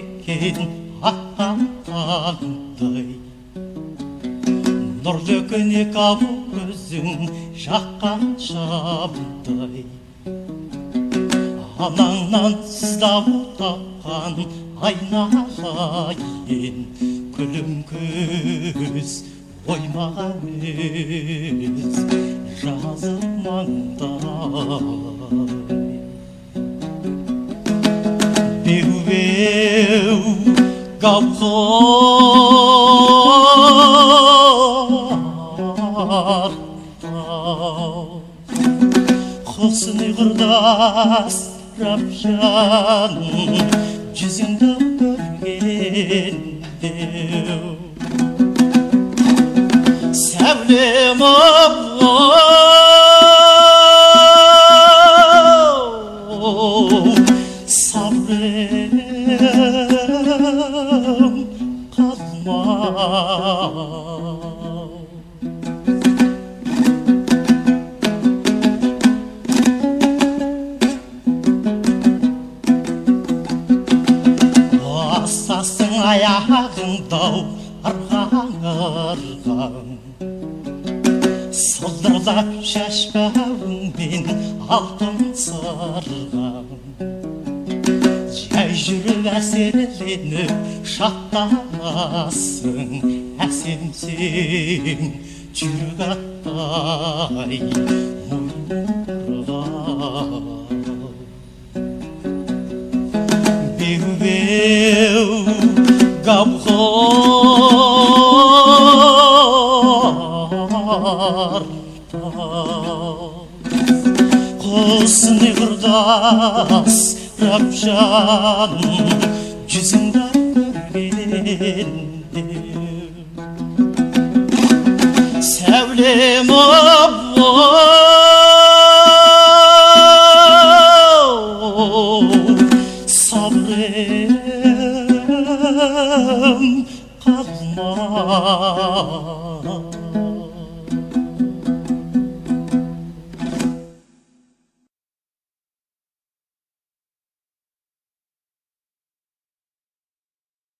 екен аққандай, нұрлы күнек алу көзің жаққан шамдай. Анаңнан сыздау тапқан айналайын, күлім көз оймаған өз жазық маңдай. Беу-беу гауһар тау, құсыны құрдас рапжаным, жүзіңді көргенде сәулем сабырым қалмау. Басасың аяғыңдау ырғаң-ырғаң, сылдырлап шашбауыңмен алтын сырғаң. Жай жүріп әсерленіп шаттанасың, әсемсең жүрек аттай мойындырған. Беу-беу гауһар тау, құсыны құрдас рапжаным, жүзіңді көргенде сәулем сабырым қалмау.